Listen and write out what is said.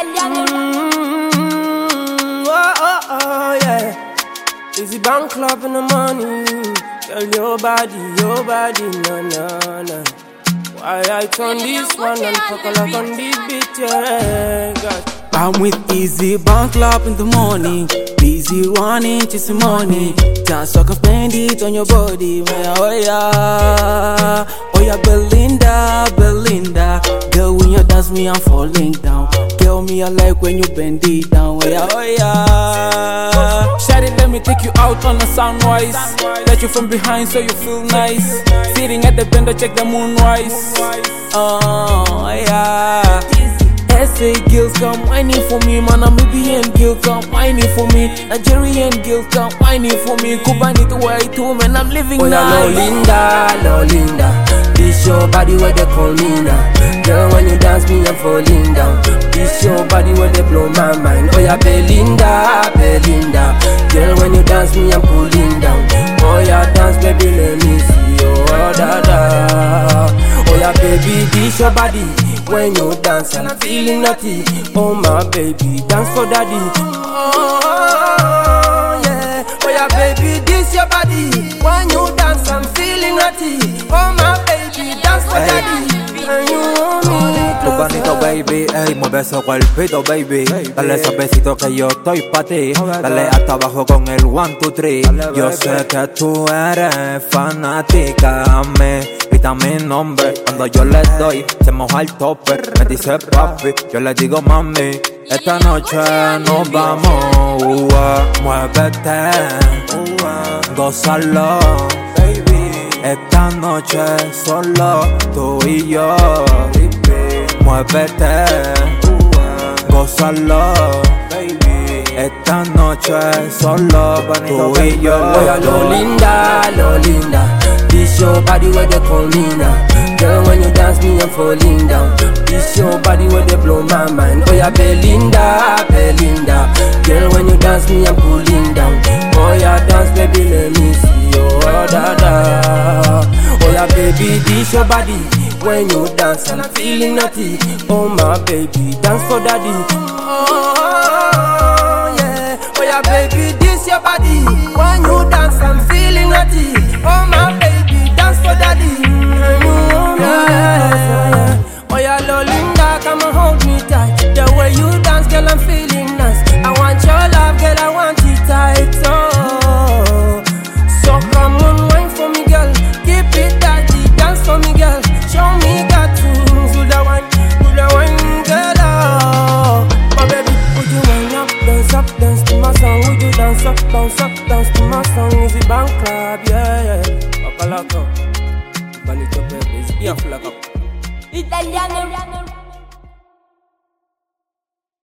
Yeah. Easy Bank Club in the morning. Girl, your body, no. Why I turn this one and fuck a lot on this beat, yeah. God. I'm with Easy Bank Club in the morning. Busy running, chasing money. Just so I can spend it on your body. Oh yeah, Belinda. Girl, when you dance me, I'm falling down. Girl, me I like when you bend it down. Oh yeah. Shawty, let me take you out on a sunrise. Let you from behind so you feel nice. Sitting at the bender, check the moonrise. Oh yeah. SA girls come whining for me, man. Namibian girl come whining for me. Nigerian girl come whining for me. Cuban it white too, man. I'm living nice. Lolinda, this your body where they call me now. Girl, when you dance me, I'm falling down. This your body where they blow my mind. Oh yeah, Belinda. Girl, when you dance me, I'm cooling down. Oh yeah, dance, baby, let me see. Oh da. Oh yeah, baby, this your body. When you dance and I'm feeling naughty. Oh my baby, dance for daddy. Oh yeah. Oh yeah, baby, this your body. When you dance I'm feeling naughty. Oh my baby, dance for daddy. And you want me tu bonito baby, ey, mueve ese cuerpito baby. Dale esos besitos que yo estoy pa' ti. Dale hasta abajo con el 1, 2, 3. Yo sé que tú eres fanática, grita mi nombre. Cuando yo le doy, se moja el tope. Me dice papi, yo le digo mami. Esta noche nos vamos, muévete, gózalo, baby. Esta noche solo tú y yo. Muévete, gózalo, baby. Esta noche solo tú y yo. Oh yeah, Lolinda. This your body where they call me now. Girl, when you dance me, I'm falling down. This your body where they blow my mind. Oh yeah, Belinda. Girl, when you dance me, I'm cooling down. Oh yeah, dance, baby, let me see. Oh da. Oh yeah, baby, this your body. When you dance and I'm feeling naughty. Oh my baby, dance for daddy. Oh yeah. Oh yeah, baby, this your body. When you dance I'm feeling naughty. Oh my baby, dance for daddy. Oh yeah, Lolinda, come and hold me tight. The way you dance, girl, I'm feeling nice. I want your love, girl, I want it tight. Oh, so come on, wine for me, girl. Keep it daddy, dance for me, girl. Show me that things, do the wine, girl. Oh, my baby, would you wind up, dance to my song? Would you dance up, dance to my song? Easy Bank Club, yeah. Bakalaka, Banito Baby, Italiano.